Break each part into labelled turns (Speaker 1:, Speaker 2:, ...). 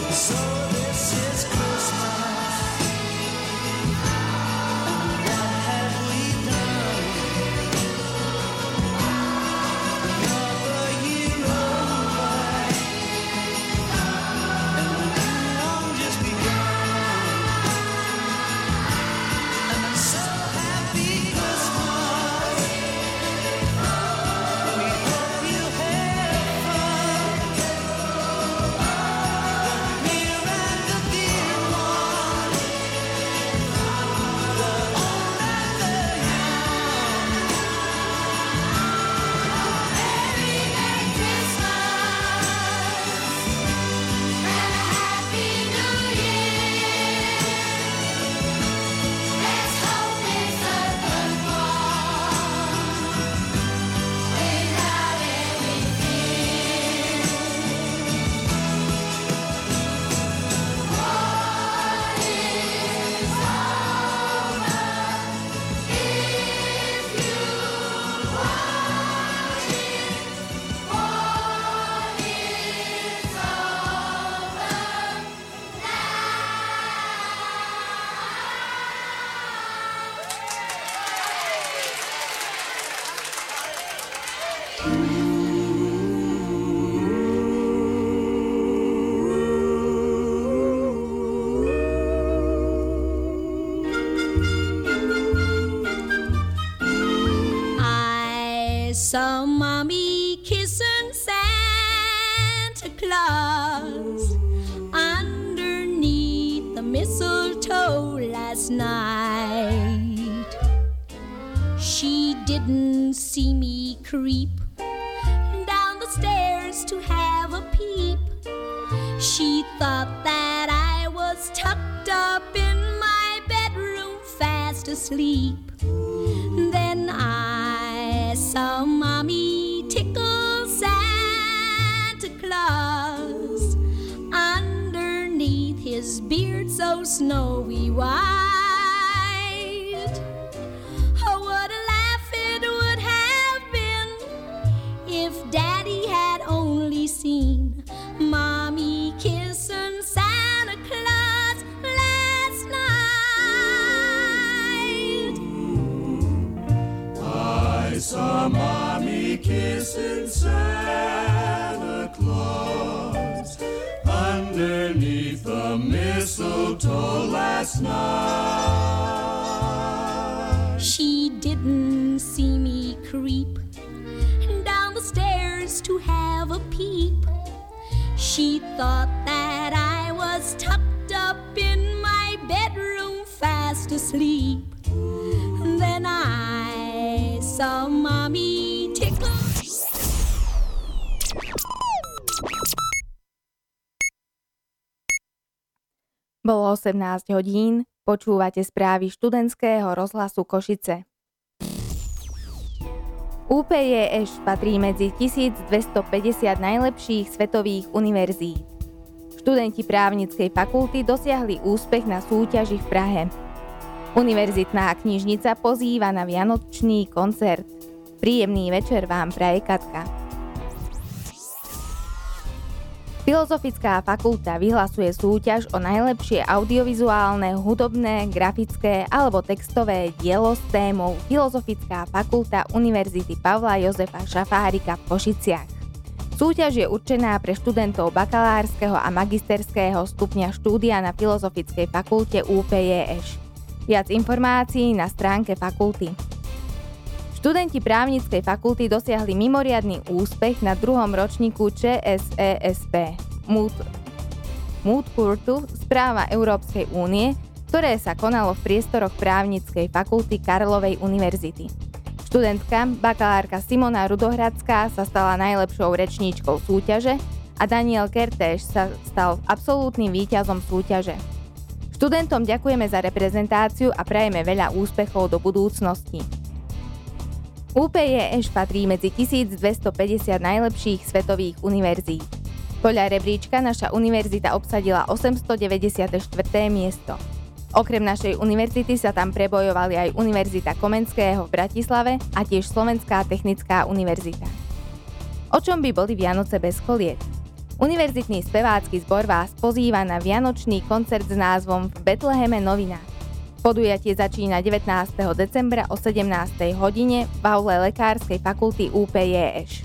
Speaker 1: Saw Mommy kissing Santa Claus underneath the mistletoe last night. She didn't see me creep down the stairs to have a peep. She thought that I was tucked up in my bedroom fast asleep. Then I saw Mommy tickle Santa Claus underneath his beard so snowy white. Oh, what a laugh it would have been if Daddy had only seen Mommy kissing Santa Claus last night.
Speaker 2: I saw Mommy kissing Santa Claus underneath the mistletoe last night.
Speaker 1: She didn't see me creep down the stairs to have a peep. She thought that I was tucked up in my bedroom fast asleep. Then I saw Mommy tickle.
Speaker 3: Bolo 18 hodín, počúvate správy študentského rozhlasu Košice. UPJŠ patrí medzi 1250 najlepších svetových univerzít. Študenti právnickej fakulty dosiahli úspech na súťaži v Prahe. Univerzitná knižnica pozýva na vianočný koncert. Príjemný večer vám praje Katka. Filozofická fakulta vyhlasuje súťaž o najlepšie audiovizuálne, hudobné, grafické alebo textové dielo s témou Filozofická fakulta Univerzity Pavla Jozefa Šafárika v Košiciach. Súťaž je určená pre študentov bakalárskeho a magisterského stupňa štúdia na Filozofickej fakulte UPJŠ. Viac informácií na stránke fakulty. Študenti právnickej fakulty dosiahli mimoriadny úspech na druhom ročníku ČSESP Mood Courtu Správa Európskej únie, ktoré sa konalo v priestoroch právnickej fakulty Karlovej univerzity. Študentka, bakalárka Simona Rudohradská sa stala najlepšou rečníčkou súťaže a Daniel Kertéš sa stal absolútnym víťazom súťaže. Študentom ďakujeme za reprezentáciu a prajeme veľa úspechov do budúcnosti. UPJŠ patrí medzi 1250 najlepších svetových univerzít. Podľa rebríčka naša univerzita obsadila 894. miesto. Okrem našej univerzity sa tam prebojovali aj Univerzita Komenského v Bratislave a tiež Slovenská technická univerzita. O čom by boli Vianoce bez koliet? Univerzitný spevácky zbor vás pozýva na vianočný koncert s názvom V Betleheme novina. Podujatie začína 19. decembra o 17. hodine v aule Lekárskej fakulty UPJŠ.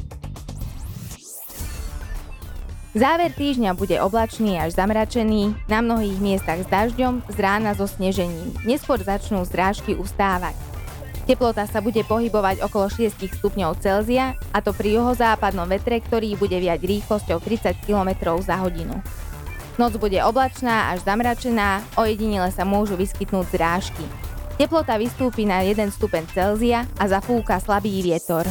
Speaker 3: Záver týždňa bude oblačný až zamračený, na mnohých miestach s dažďom, z rána so snežením. Neskôr začnú zrážky ustávať. Teplota sa bude pohybovať okolo 6 stupňov Celzia, a to pri juhozápadnom vetre, ktorý bude viať rýchlosťou 30 km za hodinu. Noc bude oblačná až zamračená, ojedinele sa môžu vyskytnúť zrážky. Teplota vystúpi na 1 stupeň Celzia a zafúka slabý vietor.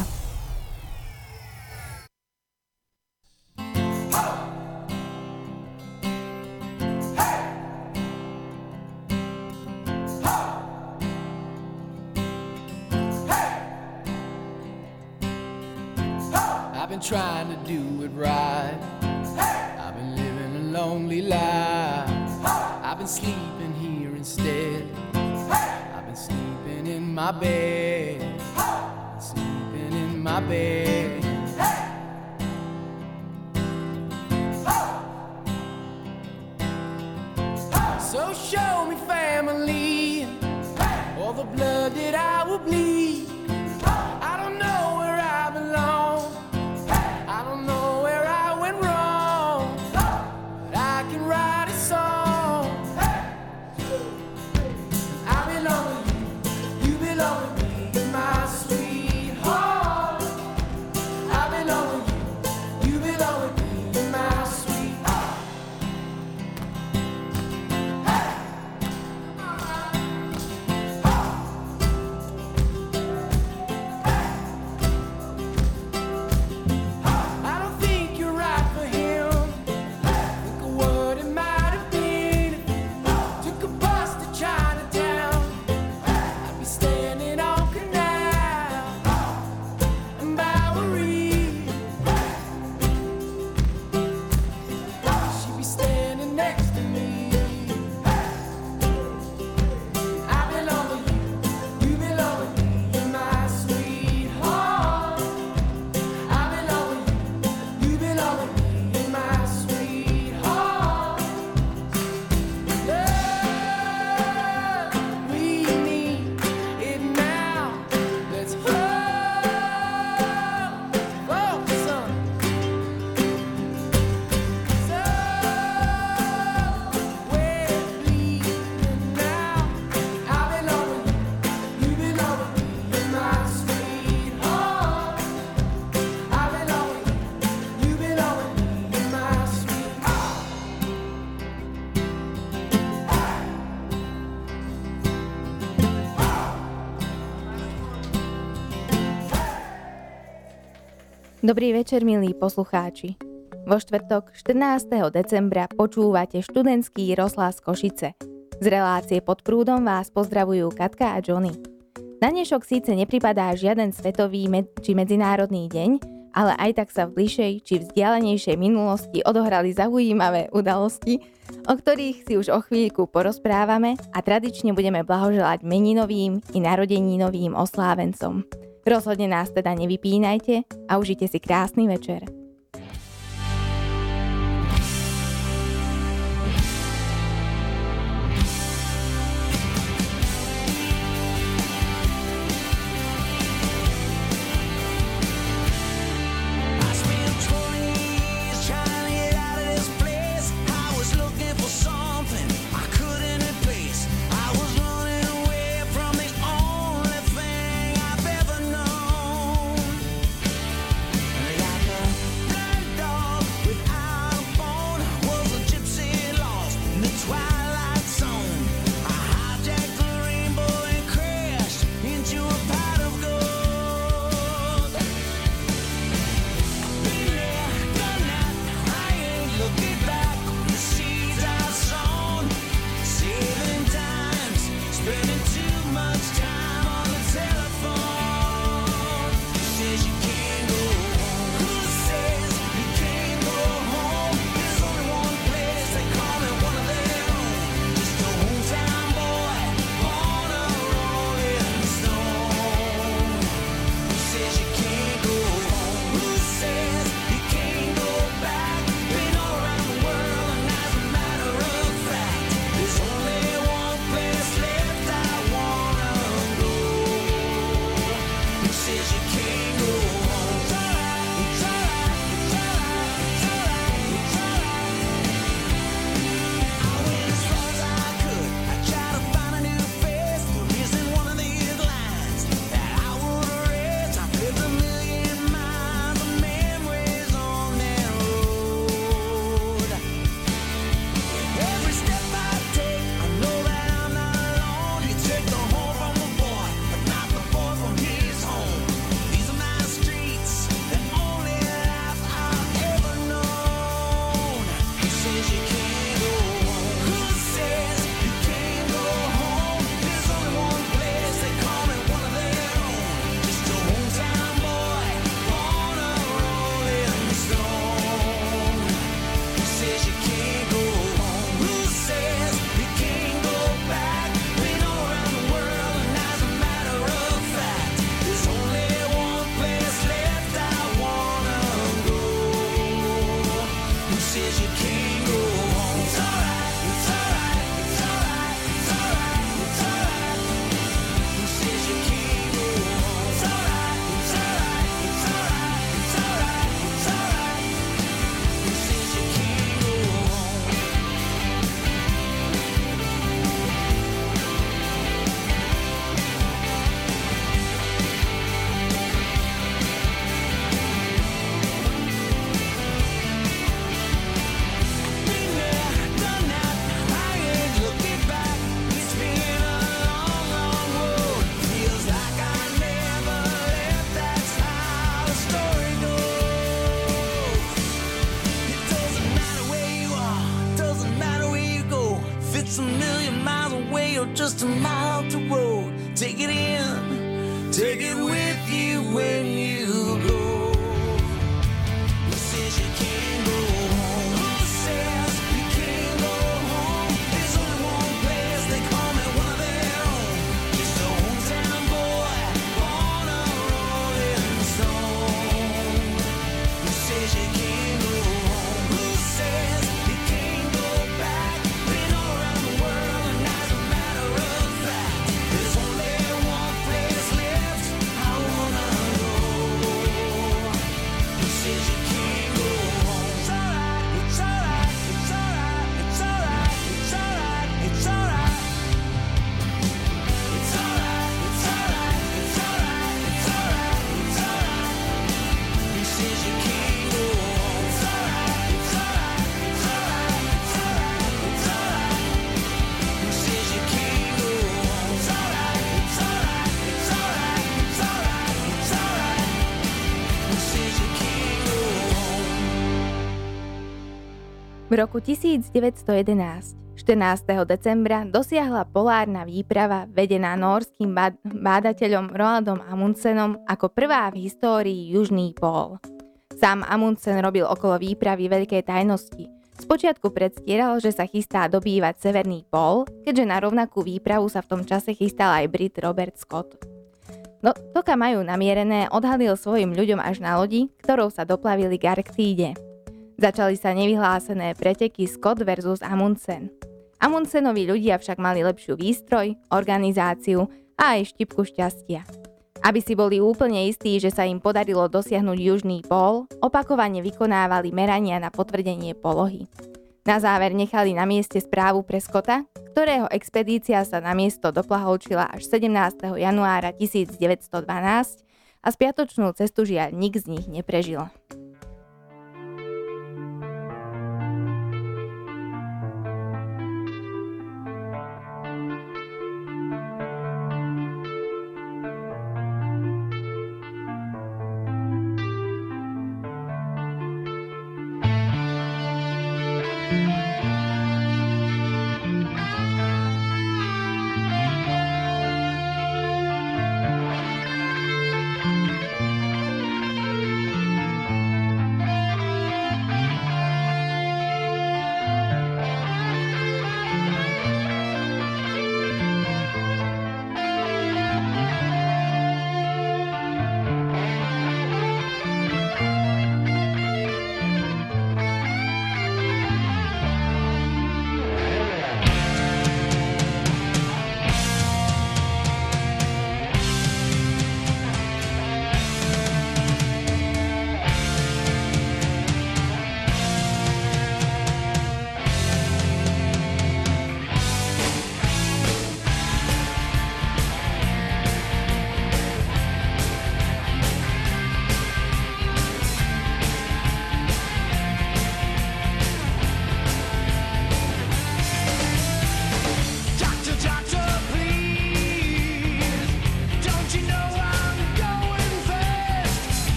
Speaker 4: Trying to do it right. I've been living a lonely life. I've been sleeping here instead. I've been sleeping in my bed. Sleeping in my bed. So show me family, all the blood that I will bleed. I don't know where I belong. I don't know where I went wrong, but I can write a song. I belong with you, you belong with me, my sweetheart. I belong with you, you belong with me, my sweetheart.
Speaker 3: Dobrý večer, milí poslucháči. Vo štvrtok 14. decembra počúvate študentský rozhlas Košice. Z relácie Pod prúdom vás pozdravujú Katka a Johnny. Na dnešok síce nepripadá žiaden svetový či medzinárodný deň, ale aj tak sa v bližšej či vzdialenejšej minulosti odohrali zaujímavé udalosti, o ktorých si už o chvíľku porozprávame a tradične budeme blahoželať meninovým i narodeninovým oslávencom. Rozhodne nás teda nevypínajte a užite si krásny večer.
Speaker 4: says you can't go home? It's alright, it's alright, it's alright, it's alright, it's alright. Who says you can't go home? It's alright, it's alright, it's alright, it's alright, it's alright. Who says you can't go home? Been there, done that, I ain't looking back. It's been a long, long road. Feels like I never left, that's how the story goes. It doesn't matter where you are, doesn't matter where you go. If it's a million miles away or just a mile out the road, take it in, take it with you when you go. Who says you can't go home? Who says you can't go home? There's only one place they call me one of their own. Just a hometown boy, born a rolling stone. Who says you can't go home? Who says you can't go back? Been all around the world, and as a matter of fact, there's only one place left I wanna go. Who says you can't go home? It's alright, it's alright, it's alright, it's alright, it's alright, it's alright. It's alright, it's alright, it's alright, it's alright, it's alright. Who says you can't go home? It's alright, it's alright, it's alright, it's alright, it's alright. Who says you can't go home? It's alright, it's alright, it's alright, it's alright, it's alright. Who says you can't go home?
Speaker 3: V roku 1911, 14. decembra, dosiahla polárna výprava vedená nórskym bádateľom Roaldom Amundsenom ako prvá v histórii južný pól. Sám Amundsen robil okolo výpravy veľké tajnosti. Spočiatku predstieral, že sa chystá dobývať severný pól, keďže na rovnakú výpravu sa v tom čase chystal aj Brit Robert Scott. To, kam majú namierené, odhalil svojim ľuďom až na lodi, ktorou sa doplavili k Arktíde. Začali sa nevyhlásené preteky Scott versus Amundsen. Amundsenovi ľudia však mali lepšiu výstroj, organizáciu a aj štipku šťastia. Aby si boli úplne istí, že sa im podarilo dosiahnuť južný pól, opakovane vykonávali merania na potvrdenie polohy. Na záver nechali na mieste správu pre Scotta, ktorého expedícia sa na miesto doplaholčila až 17. januára 1912 a spiatočnú cestu žiaľ nik z nich neprežil.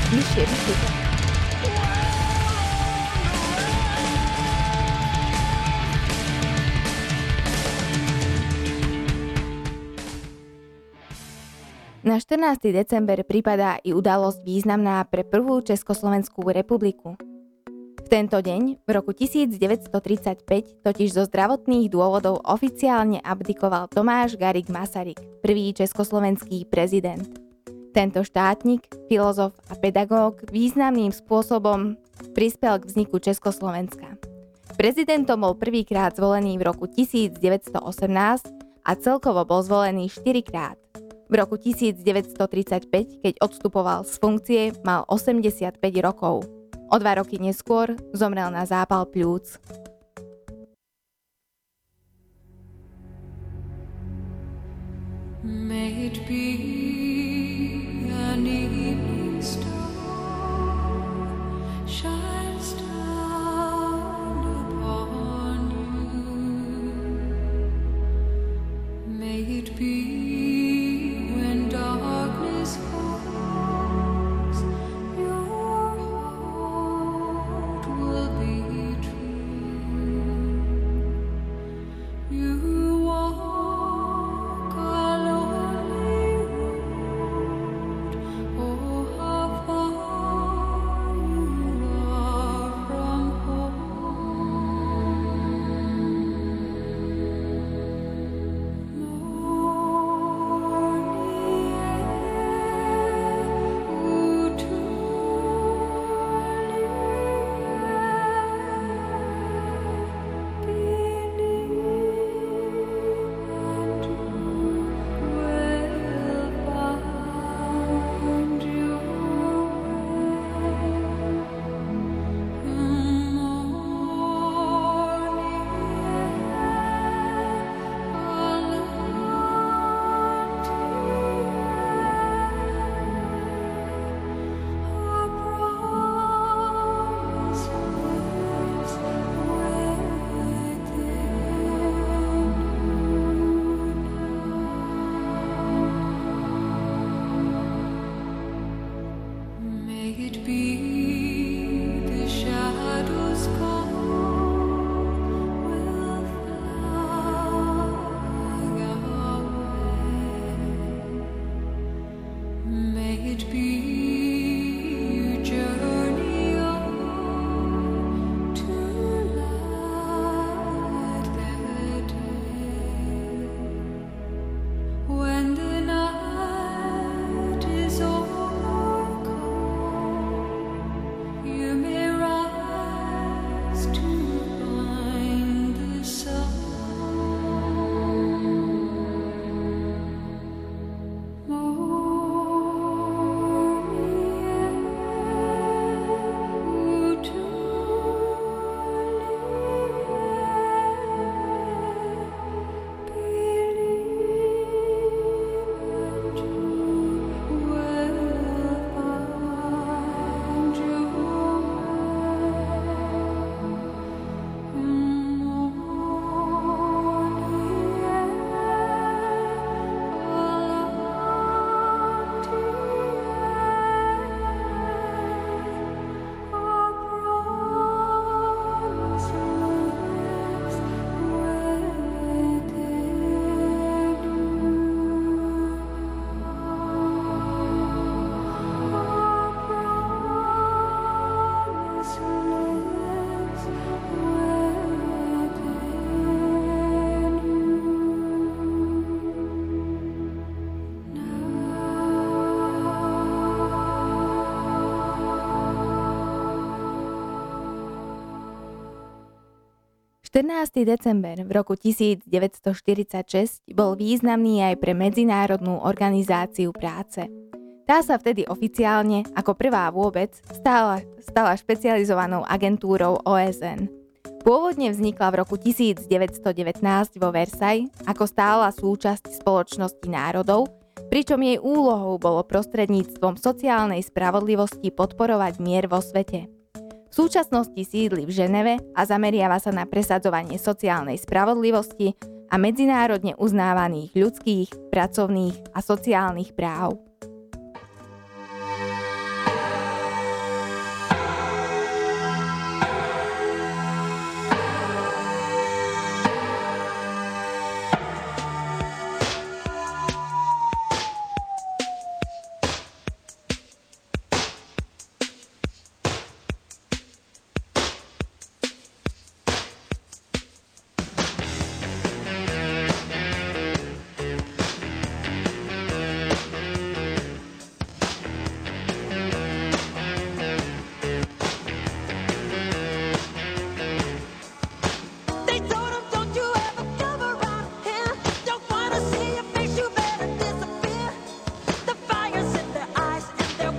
Speaker 3: Vyššie. Na 14. december pripadá i udalosť významná pre prvú Československú republiku. V tento deň, v roku 1935, totiž zo zdravotných dôvodov oficiálne abdikoval Tomáš Garrigue Masaryk, prvý československý prezident. Tento štátnik, filozof a pedagóg významným spôsobom prispel k vzniku Československa. Prezidentom bol prvýkrát zvolený v roku 1918 a celkovo bol zvolený 4-krát. V roku 1935, keď odstupoval z funkcie, mal 85 rokov. O 2 roky neskôr zomrel na zápal pľúc.
Speaker 5: May it be an evening star shines down upon you. May it be when darkness falls, your heart will be true. You walk a lonely road. Oh, how far you are from home.
Speaker 3: ...14. december v roku 1946 bol významný aj pre Medzinárodnú organizáciu práce. Tá sa vtedy oficiálne, ako prvá vôbec, stala špecializovanou agentúrou OSN. Pôvodne vznikla v roku 1919 vo Versailles ako stála súčasť Spoločnosti národov, pričom jej úlohou bolo prostredníctvom sociálnej spravodlivosti podporovať mier vo svete. V súčasnosti sídli v Ženeve a zameriava sa na presadzovanie sociálnej spravodlivosti a medzinárodne uznávaných ľudských, pracovných a sociálnych práv.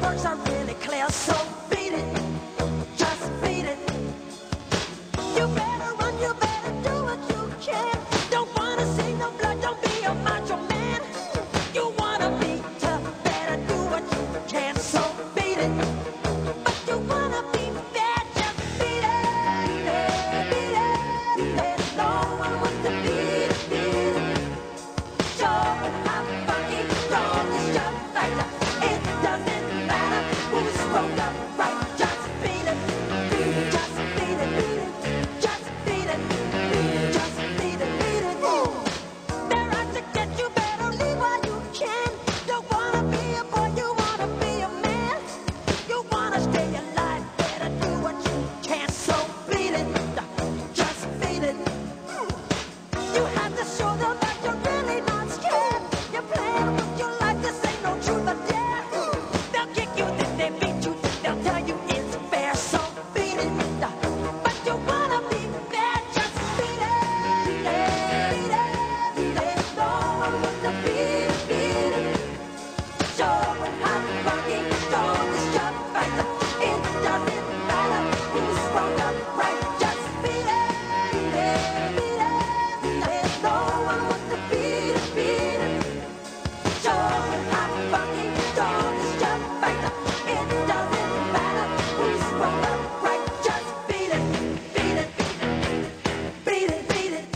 Speaker 6: words are really clear, so beat it, just beat it. You better run, you better do what you can. Don't wanna see no blood, don't be a macho man. You wanna be tough, better do what you can, so beat it. But you wanna be fair, just beat it, beat it, beat it. No one wants to beat it, beat it. Show it how funky, don't just jump like that. It doesn't matter who's wrong or right, just beat it, just beat it, beat it, just beat it, just beat it, beat it. They're out to get you, better leave while you can. Don't wanna be a boy, you wanna be a man. You wanna stay alive, better do what you can. So beat it, just beat it. You have to show them that you're really not scared. You're playing with your life, this ain't no truth or dare. They'll kick you, then they beat you, then they'll tell you it's fair. So beat it, but you wanna be fair, just beat it, beat it, beat it. No one wants to beat it, beat it. Show it how funky, don't just jump right there. It doesn't matter who's wrong or right, just beat it, beat it, beat it, beat it. No one wants to beat it, beat it. Show it how funky, don't just jump right there. It doesn't matter who's wrong or right, just beat it, beat it, beat it, beat it.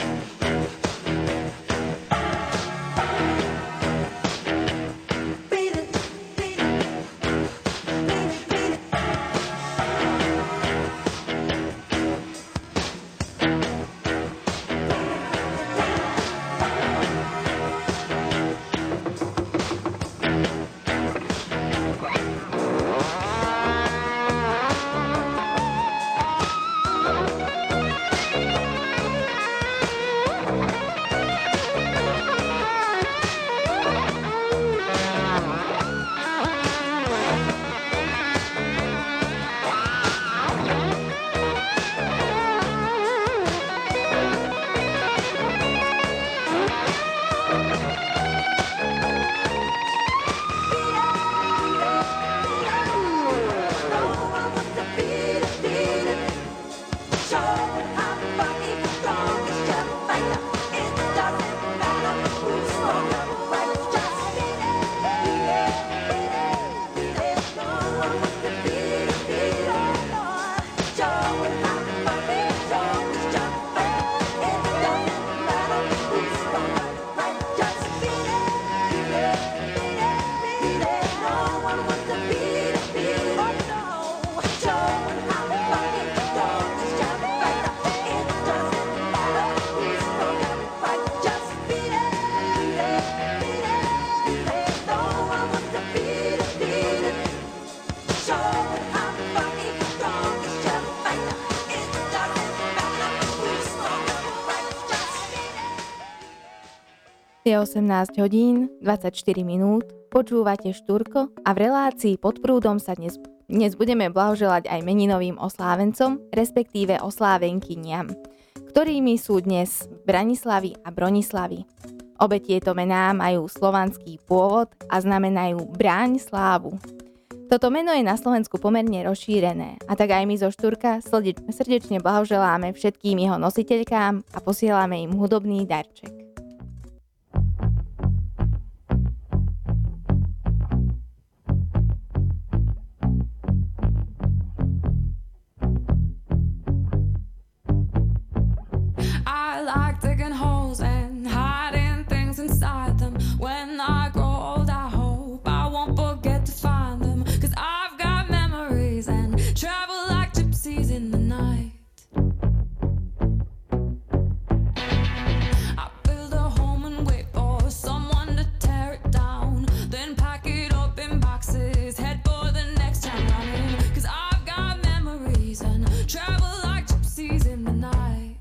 Speaker 6: Beat it, beat it, beat it, beat it.
Speaker 3: Je 18 hodín, 24 minút, počúvate Štúrko a v relácii Pod prúdom sa dnes budeme blahoželať aj meninovým oslávencom, respektíve oslávenkyniam, ktorými sú dnes Branislavy a Bronislavy. Obe tieto mená majú slovanský pôvod a znamenajú bráň slávu. Toto meno je na Slovensku pomerne rozšírené a tak aj my zo Štúrka srdečne blahoželáme všetkým jeho nositeľkám a posielame im hudobný darček.
Speaker 5: I like digging holes and hiding things inside them. When I grow old, I hope I won't forget to find them. 'Cause I've got memories and travel like gypsies in the night. I build a home and wait for someone to tear it down. Then pack it up in boxes, head for the next town running. 'Cause I've got memories and travel like gypsies in the night.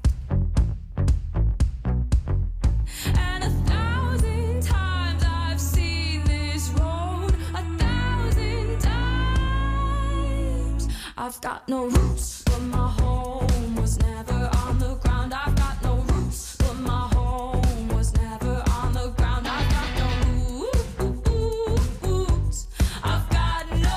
Speaker 5: And 1,000 times I've seen this road, 1,000 times. I've got no roots, but my home was never on the ground. I've got no roots, but my home was never on the ground. I've got no roots. I've got no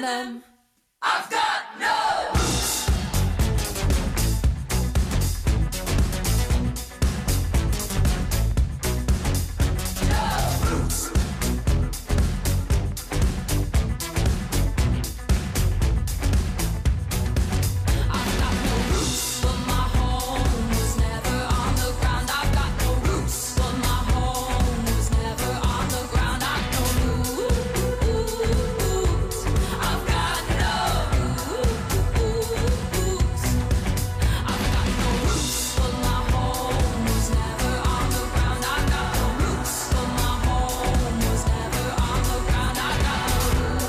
Speaker 5: them. I've got no roots. No roots. I've got no roots, but my home was never on the ground. I've got no roots, but my home was never on the ground. I've no roots. I've got no roots. I've got no roots, but my home was never on the ground. I've got no roots, but my home was never on the ground. I've got no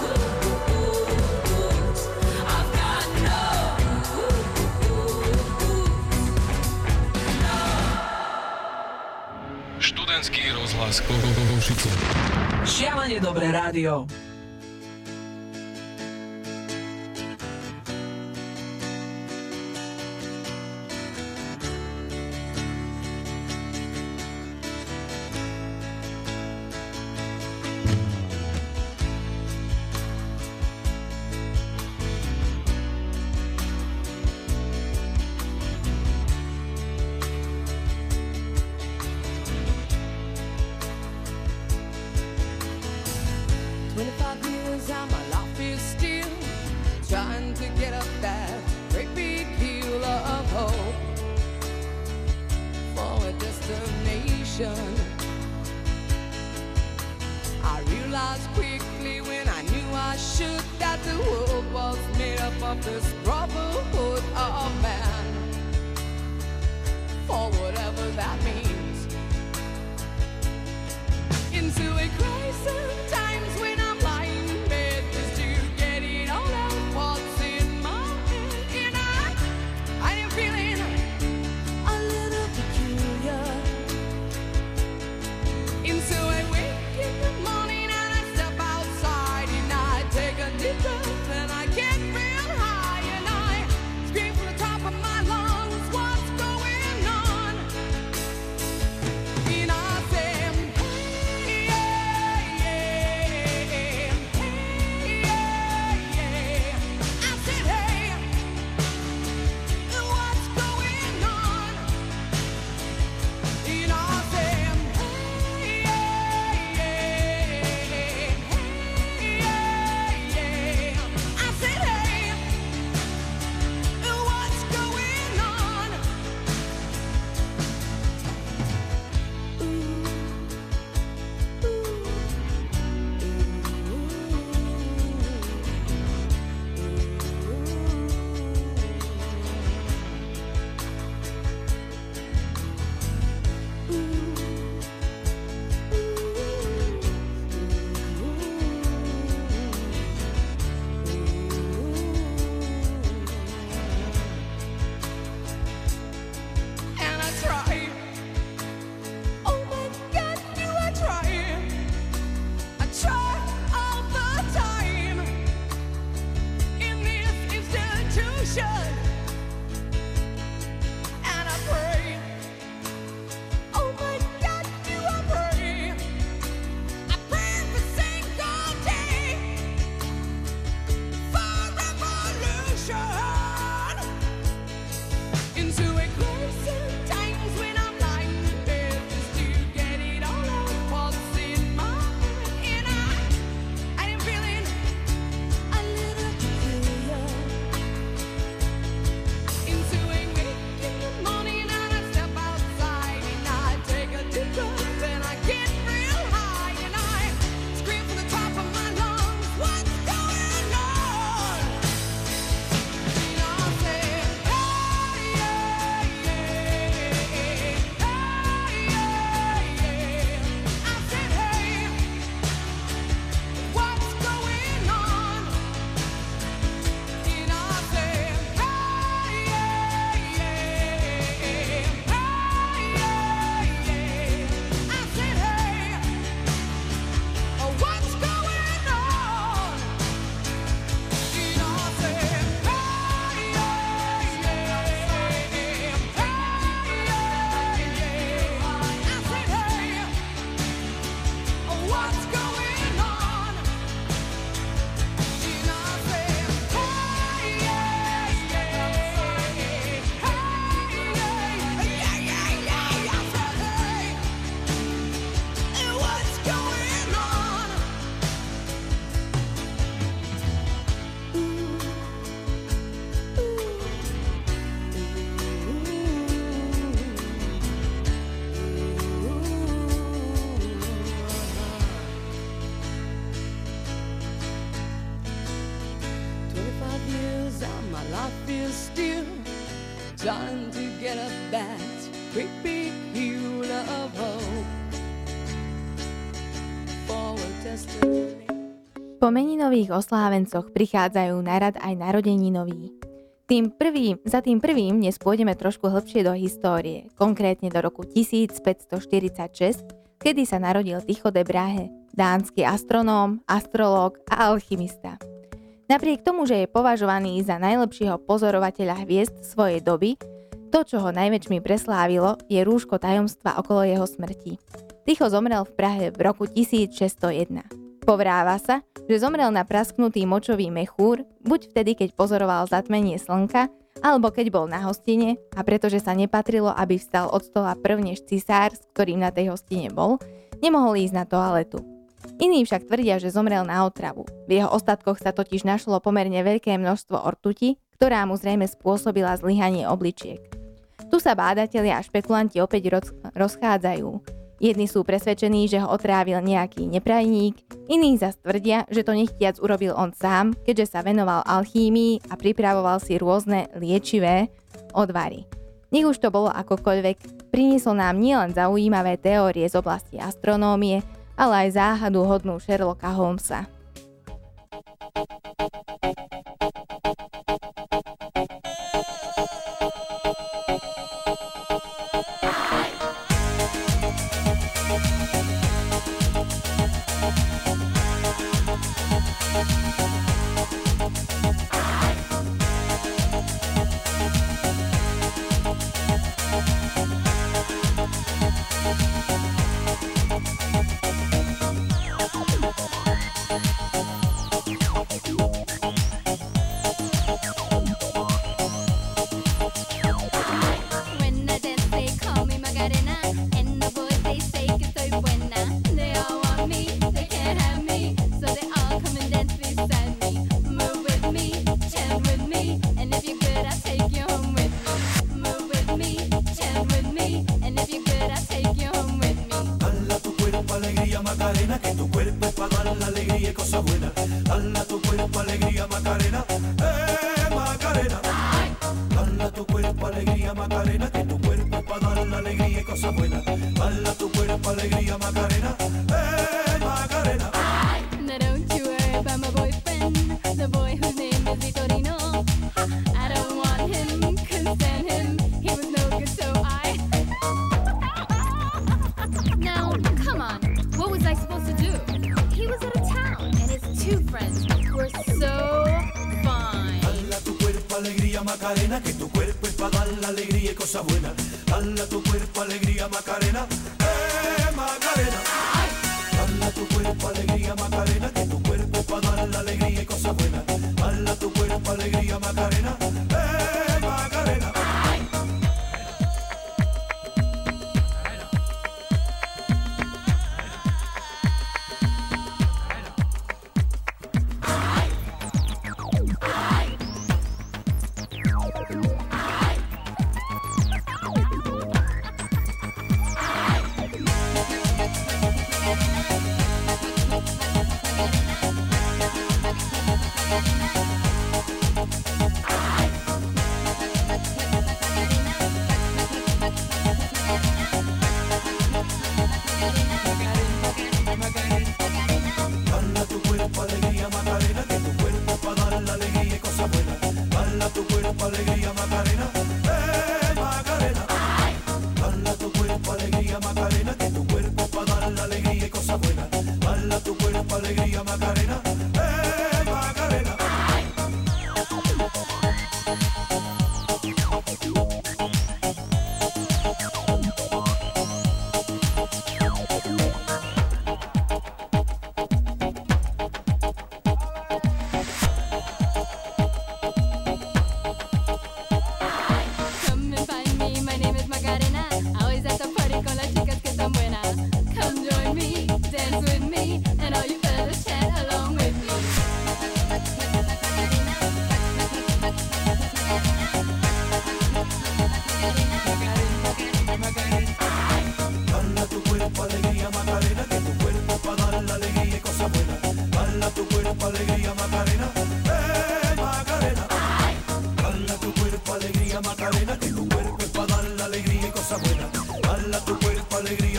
Speaker 5: roots. I've got no
Speaker 7: Študentský rozhlas Košice.
Speaker 8: Šialene dobré rádio.
Speaker 4: I realized quickly when I knew I should that the world was made up of this brotherhood of man, for whatever that means. Into a crisis times when I'm lying in bed just to get it all out what's in my head, and I am feeling a little peculiar. Into a wake in the morning and I step outside and I take a deep breath and I get real high and I scream from the top of my lungs, what's going on?
Speaker 9: that great big hill of hope for a destiny.
Speaker 3: Po meninových oslávencoch prichádzajú na rad aj narodeninoví. Za tým prvým dnes pôjdeme trošku hlbšie do histórie, konkrétne do roku 1546, kedy sa narodil Tycho de Brahe, dánsky astronóm, astrológ a alchymista. Napriek tomu, že je považovaný za najlepšieho pozorovateľa hviezd svojej doby, to, čo ho najväčšmi preslávilo, je rúško tajomstva okolo jeho smrti. Tycho zomrel v Prahe v roku 1601. Povráva sa, že zomrel na prasknutý močový mechúr, buď vtedy, keď pozoroval zatmenie slnka, alebo keď bol na hostine a pretože sa nepatrilo, aby vstal od stola prv než cisár, s ktorým na tej hostine bol, nemohol ísť na toaletu. Iní však tvrdia, že zomrel na otravu. V jeho ostatkoch sa totiž našlo pomerne veľké množstvo ortuti, ktorá mu zrejme spôsobila zlyhanie obličiek. Tu sa bádatelia a špekulanti opäť rozchádzajú. Jedni sú presvedčení, že ho otrávil nejaký neprajník, iní zas tvrdia, že to nechtiac urobil on sám, keďže sa venoval alchímii a pripravoval si rôzne liečivé odvary. Nech už to bolo akokoľvek, priniesol nám nielen zaujímavé teórie z oblasti astronómie, ale aj záhadu hodnú Sherlocka Holmesa.
Speaker 2: Macarena, que tu cuerpo es para dar la alegría y cosas buenas. Dale a tu cuerpo alegría, Macarena, Macarena. Dale a tu cuerpo alegría, Macarena, que tu cuerpo es para dar la alegría y cosas buenas. Dale a tu cuerpo alegría, Macarena, Macarena.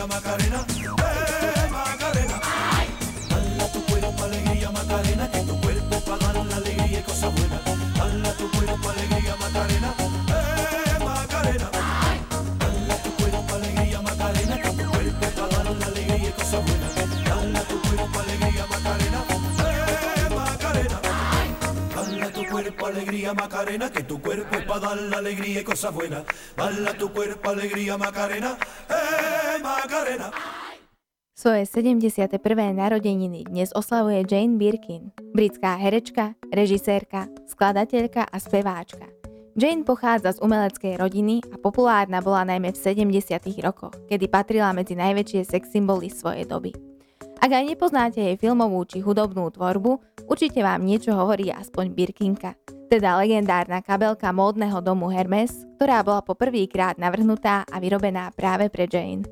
Speaker 2: alegría Macarena, Macarena. Dale a tu cuerpo alegría Macarena, que tu cuerpo es para dar la alegría y cosas buenas. Dale a tu cuerpo alegría Macarena, Macarena. Dale a tu cuerpo alegría Macarena, que tu cuerpo es para dar la alegría y cosas buenas. Dale a tu cuerpo alegría Macarena, Macarena. Dale a tu cuerpo alegría Macarena, que tu cuerpo es para dar la alegría y cosas buenas. Dale a tu cuerpo alegría Macarena, Macarena.
Speaker 3: Svoje 71. narodeniny dnes oslavuje Jane Birkin, britská herečka, režisérka, skladateľka a speváčka. Jane pochádza z umeleckej rodiny a populárna bola najmä v 70. rokoch, kedy patrila medzi najväčšie sex symboly svojej doby. Ak aj nepoznáte jej filmovú či hudobnú tvorbu, určite vám niečo hovorí aspoň Birkinka, teda legendárna kabelka módneho domu Hermes, ktorá bola po prvýkrát navrhnutá a vyrobená práve pre Jane.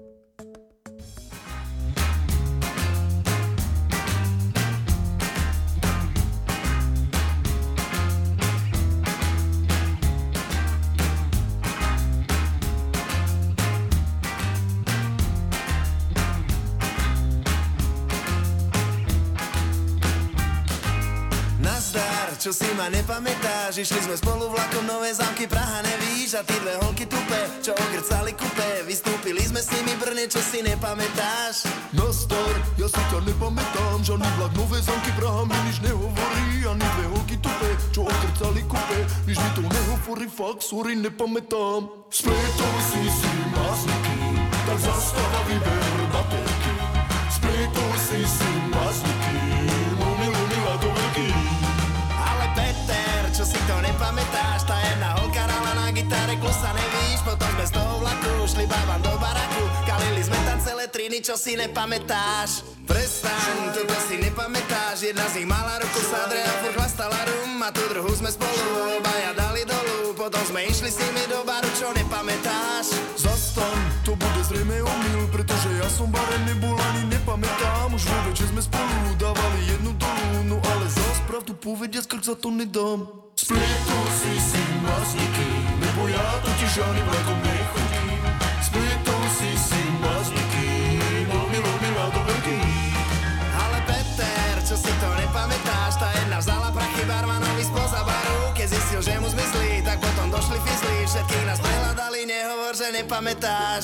Speaker 10: Čo si ma nepamätáš, išli sme spolu vlakom Nové Zámky, Praha nevíš. A tí dve holky tupe, čo ogrcali kupé, vystúpili sme s nimi Brne, čo si nepamätáš.
Speaker 11: Nastar, ja si ťa nepamätám, žiadny vlak Nové Zámky, Praha mi nič nehovorí. Ani dve holky tupe, čo ogrcali kupé, nič mi to nehovorí, fakt, sorry, nepamätám. Spletol si mazníky, tak zastáva vyber baterky. Spletol si mazníky, lumila do veľký.
Speaker 10: Čo si to nepamätáš, tá jedna holka hrala na gitare, klusa nevíš, potom sme z toho vlaku šli babám do baraku, kalili sme tam celé triny, čo si nepamätáš. Prestaň, toto si nepamätáš, jedna z nich mala ruku sadre a furt chlastala rum, a tú druhú sme spolu obaja dali dolu, potom sme išli s nimi do baru, čo nepamätáš.
Speaker 11: Zastaň, to bude zrejme omyl, pretože ja som bare nebol ani nepamätám, už vôbec, že sme spolu dávali jednu dolu, no ale zas pravdu povediac, krk za to nedám.
Speaker 2: Spletol si mazníky, nebo ja totiž ani vlakom nechodím. Spletol si mazníky, lumila do veľký.
Speaker 10: Ale Peter, čo si to nepamätáš, tá jedna vzala prachy barmanovi spoza baru, keď zistil, že mu zmizli, tak potom došli fizli, všetkých nás prehľadali, nehovor, že nepamätáš.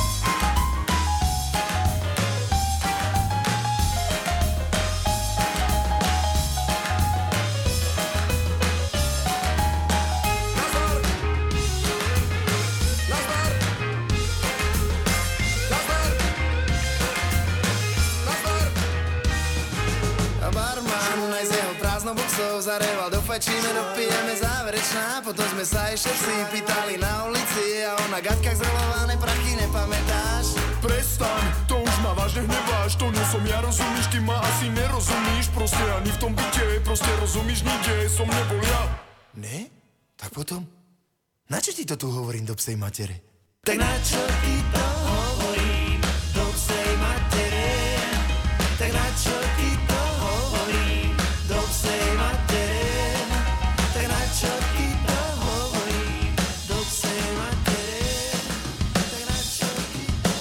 Speaker 10: Zareval, dofajčíme, dopijeme záverečná, potom sme sa ešte si pýtali na ulici a ona gaťkách zrolované prachy, nepamätáš?
Speaker 11: Prestaň, to už ma vážne hneváš, to nie som ja, rozumíš, ty ma asi nerozumíš, proste ani v tom byte, proste rozumíš, nikde som nebol ja.
Speaker 10: Ne? Tak potom? Načo ti to tu hovorím do psej matere? Tak načo ti to hovorím do psej matere? Tak načo ti to hovorím do psej matere? Tak načo ti to hovorím do psej matere? Tak načo ti to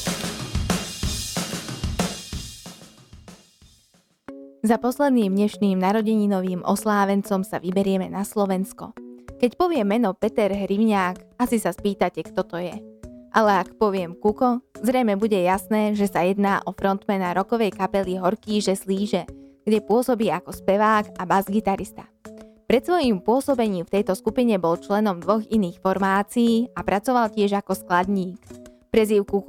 Speaker 3: Za posledným dnešným narodeninovým oslávencom sa vyberieme na Slovensko. Keď poviem meno Peter Hrivňák, asi sa spýtate, kto to je. Ale ak poviem Kuko, zrejme bude jasné, že sa jedná o frontmana rockovej kapely Horkýže Slíže, kde pôsobí ako spevák a bas-gitarista. Pred svojím pôsobením v tejto skupine bol členom dvoch iných formácií a pracoval tiež ako skladník. Prezývku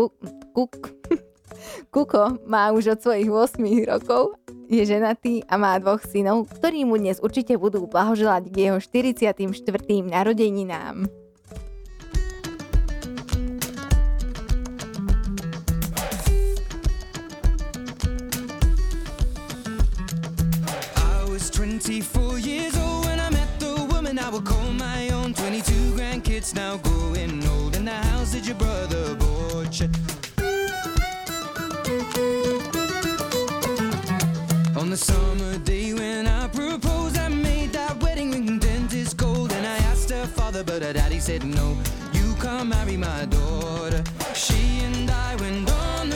Speaker 3: Kuko má už od svojich 8 rokov, je ženatý a má 2 synov, ktorí mu dnes určite budú blahoželať k jeho 44. narodeninám.
Speaker 9: I was 24 years old when I met the woman I would call my own. 22 grandkids now growing old in the house that your brother bought you. On the summer day when I proposed, I made that wedding ring dentist gold. And I asked her father, but her daddy said no, you can't marry my daughter. She and I went on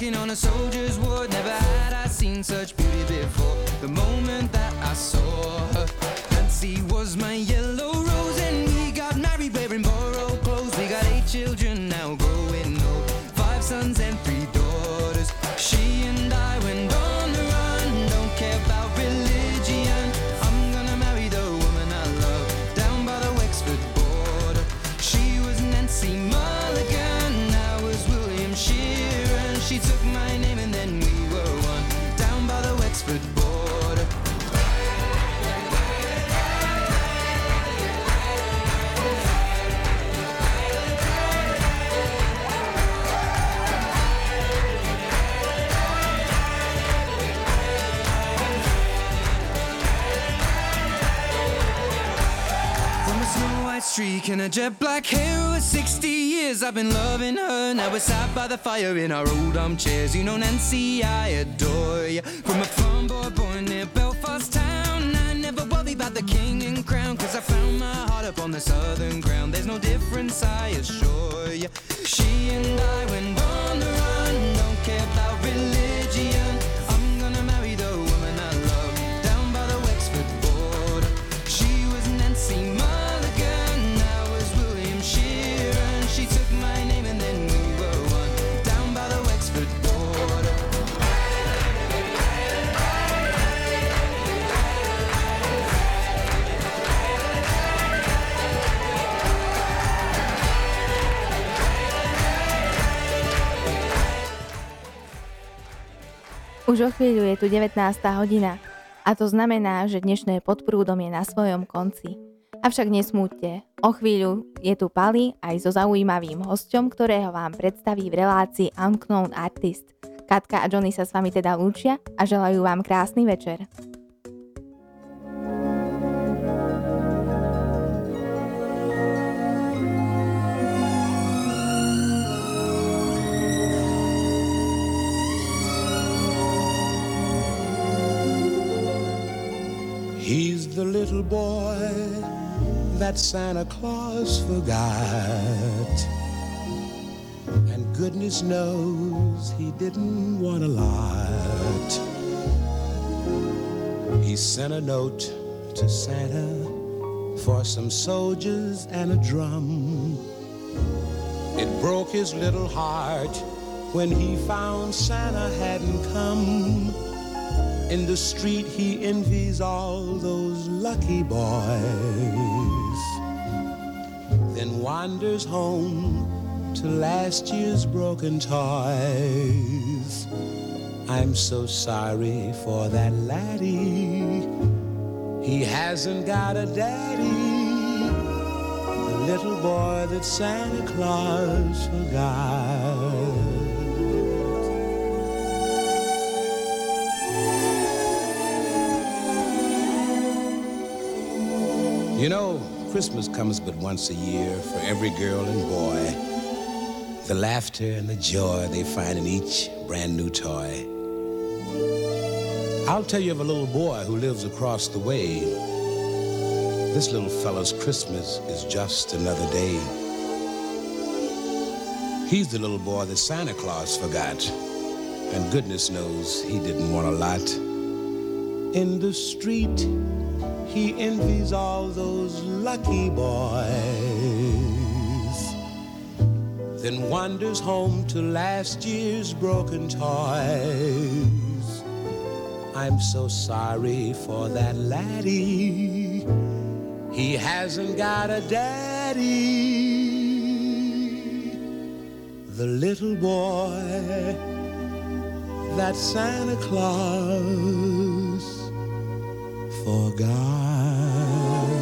Speaker 9: walking on a soldier's ward. Never had I seen such beauty before. The moment that I saw her, Nancy was my yellow rose, and we got married wearing borrowed clothes. We got 8 children now growing old, 5 sons and 3 daughters. She and I went on the run, don't care about religion. I'm gonna marry the woman I love down by the Wexford border. She was Nancy Mulligan, I was William Sheeran. She took my name and then we were one down by the Wexford border. Streak and a jet black hair. Over 60 years I've been loving her. Now we're sat by the fire in our old armchairs. You know, Nancy, I adore you. From a farm boy born near Belfast town, I never worry about the king and crown, 'cause I found my heart up on the southern ground. There's no difference, I assure you. She and I went on the run, don't care about religion. I'm gonna marry the woman I love down by the Wexford border. She was Nancy Mulligan, I was William Sheeran. She took my name and then we were one down by the Wexford border.
Speaker 3: Už o chvíľu je tu 19. hodina a to znamená, že dnešné Pod prúdom je na svojom konci. Avšak nesmúďte, o chvíľu je tu Pali aj so zaujímavým hosťom, ktorého vám predstaví v relácii Unknown Artist. Katka a Johnny sa s vami teda lúčia a želajú vám krásny večer.
Speaker 12: He's the little boy that Santa Claus forgot, and goodness knows he didn't want a lot. He sent a note to Santa for some soldiers and a drum. It broke his little heart when he found Santa hadn't come. In the street he envies all those lucky boys, then wanders home to last year's broken toys. I'm so sorry for that laddie, he hasn't got a daddy, the little boy that Santa Claus forgot. You know, Christmas comes but once a year for every girl and boy. The laughter and the joy they find in each brand new toy. I'll tell you of a little boy who lives across the way. This little fella's Christmas is just another day. He's the little boy that Santa Claus forgot, and goodness knows he didn't want a lot. In the street he envies all those lucky boys, then wanders home to last year's broken toys. I'm so sorry for that laddie, he hasn't got a daddy, the little boy that Santa Claus forgot.